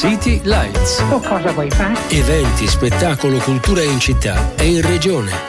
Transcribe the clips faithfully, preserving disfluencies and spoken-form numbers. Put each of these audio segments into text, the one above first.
City Lights. O cosa vuoi fare? Eventi, spettacolo, cultura in città e in regione.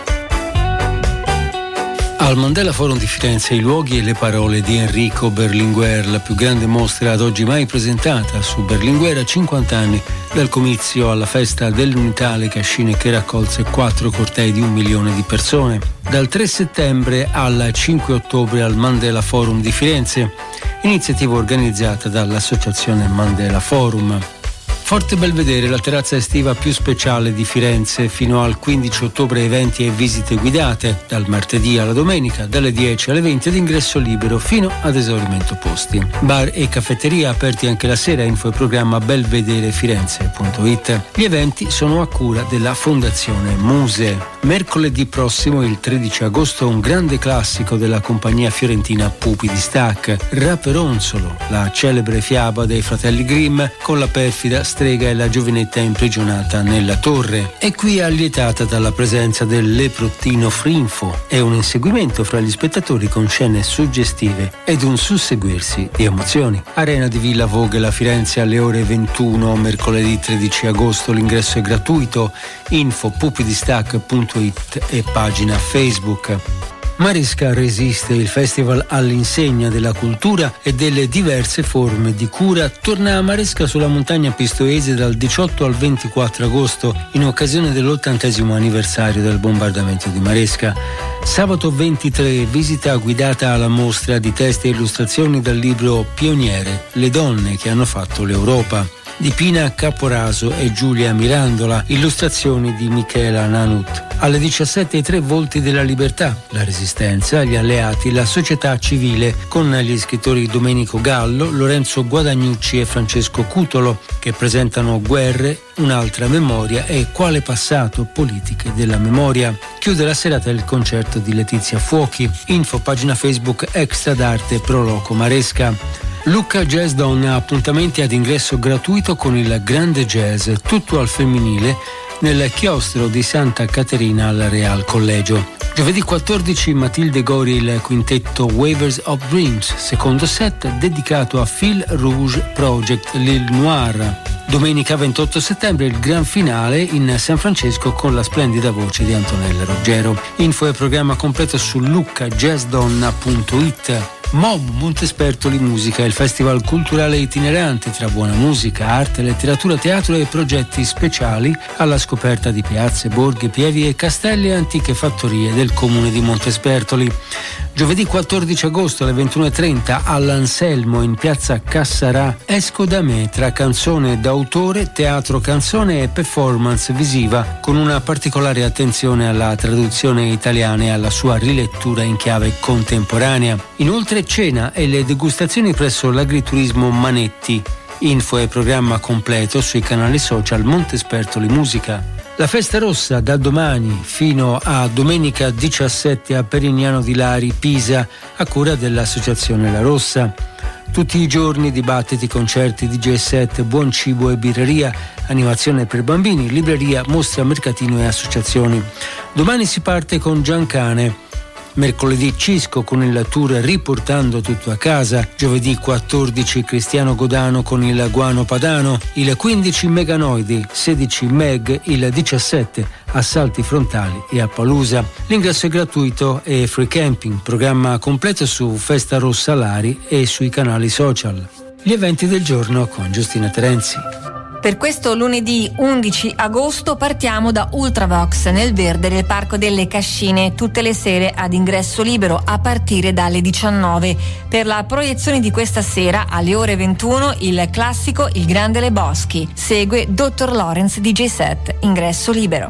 Al Mandela Forum di Firenze i luoghi e le parole di Enrico Berlinguer, la più grande mostra ad oggi mai presentata su Berlinguer a cinquanta anni dal comizio alla festa dell'Unità alle Cascine che raccolse quattro cortei di un milione di persone. Dal tre settembre al cinque ottobre al Mandela Forum di Firenze, iniziativa organizzata dall'Associazione Mandela Forum. Forte Belvedere, la terrazza estiva più speciale di Firenze, fino al quindici ottobre eventi e visite guidate, dal martedì alla domenica, dalle dieci alle venti ad ingresso libero fino ad esaurimento posti. Bar e caffetteria aperti anche la sera, info e programma belvederefirenze punto it. Gli eventi sono a cura della Fondazione Muse. Mercoledì prossimo, il tredici agosto, un grande classico della compagnia fiorentina Pupi di Stac, Raperonzolo, la celebre fiaba dei fratelli Grimm con la perfida strega e la giovinetta imprigionata nella torre. È qui allietata dalla presenza del leprottino Frinfo e un inseguimento fra gli spettatori con scene suggestive ed un susseguirsi di emozioni. Arena di Villa Voghela, Firenze, alle ore ventuno, mercoledì tredici agosto. L'ingresso è gratuito. Info pupidistac punto it e pagina Facebook. Maresca resiste, il festival all'insegna della cultura e delle diverse forme di cura torna a Maresca sulla montagna pistoiese dal diciotto al ventiquattro agosto in occasione dell'ottantesimo anniversario del bombardamento di Maresca. Sabato ventitré, visita guidata alla mostra di testi e illustrazioni dal libro Pioniere, le donne che hanno fatto l'Europa, di Pina Caporaso e Giulia Mirandola, illustrazioni di Michela Nanut. Alle diciassette i tre volti della libertà, la resistenza, gli alleati, la società civile, con gli scrittori Domenico Gallo, Lorenzo Guadagnucci e Francesco Cutolo, che presentano Guerre, un'altra memoria e Quale passato, politiche della memoria. Chiude la serata il concerto di Letizia Fuochi. Info pagina Facebook Extra d'Arte Pro Loco Maresca. Lucca Jazz Donna, appuntamenti ad ingresso gratuito con il grande jazz, tutto al femminile, nel chiostro di Santa Caterina al Real Collegio. Giovedì quattordici, Matilde Gori, il quintetto Waivers of Dreams, secondo set dedicato a Phil Rouge Project L'Île Noire. Domenica ventotto settembre il gran finale in San Francesco con la splendida voce di Antonella Ruggero. Info e programma completo su lucca jazz donna punto it. M O M Montespertoli Musica, il festival culturale itinerante tra buona musica, arte, letteratura, teatro e progetti speciali alla scoperta di piazze, borghi, pievi e castelli e antiche fattorie del comune di Montespertoli. Giovedì quattordici agosto alle ventuno e trenta all'Anselmo in piazza Cassarà, Esco da me, tra canzone d'autore, teatro canzone e performance visiva, con una particolare attenzione alla traduzione italiana e alla sua rilettura in chiave contemporanea. Inoltre cena e le degustazioni presso l'agriturismo Manetti. Info e programma completo sui canali social Montespertoli Musica. La festa rossa da domani fino a domenica diciassette a Perignano di Lari, Pisa, a cura dell'associazione La Rossa. Tutti i giorni dibattiti, concerti, D J set, buon cibo e birreria, animazione per bambini, libreria, mostra, mercatino e associazioni. Domani si parte con Giancane. Mercoledì Cisco con il tour Riportando tutto a casa, giovedì quattordici Cristiano Godano con il Guano Padano, il quindici Meganoidi, sedici Meg, il diciassette Assalti Frontali e Appalusa. L'ingresso è gratuito e free camping, programma completo su Festa Rossa Lari e sui canali social. Gli eventi del giorno con Giustina Terenzi. Per questo lunedì undici agosto partiamo da Ultravox nel verde del Parco delle Cascine, tutte le sere ad ingresso libero a partire dalle diciannove. Per la proiezione di questa sera alle ore ventuno il classico Il Grande Le Boschi. Segue dottor Lawrence D J set, ingresso libero.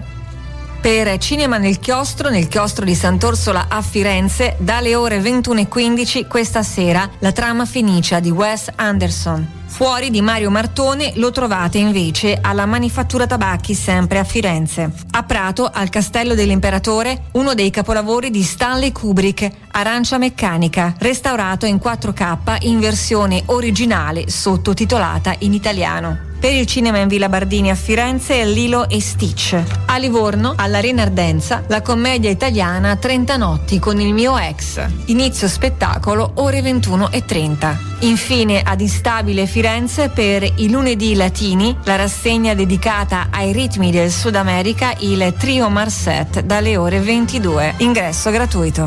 Per Cinema nel Chiostro, nel Chiostro di Sant'Orsola a Firenze, dalle ore ventuno e quindici questa sera La trama Fenicia di Wes Anderson. Fuori di Mario Martone lo trovate invece alla Manifattura Tabacchi, sempre a Firenze. A Prato, al Castello dell'Imperatore, uno dei capolavori di Stanley Kubrick, Arancia Meccanica, restaurato in quattro K in versione originale sottotitolata in italiano. Per il cinema in Villa Bardini a Firenze, Lilo e Stitch. A Livorno, all'Arena Ardenza, la commedia italiana trenta notti con il mio ex. Inizio spettacolo ore ventuno e trenta. Infine ad Instabile Firenze per i lunedì latini, la rassegna dedicata ai ritmi del Sud America, il Trio Marset dalle ore ventidue. Ingresso gratuito.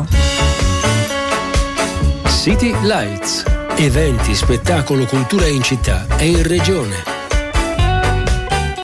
City Lights. Eventi, spettacolo, cultura in città e in regione.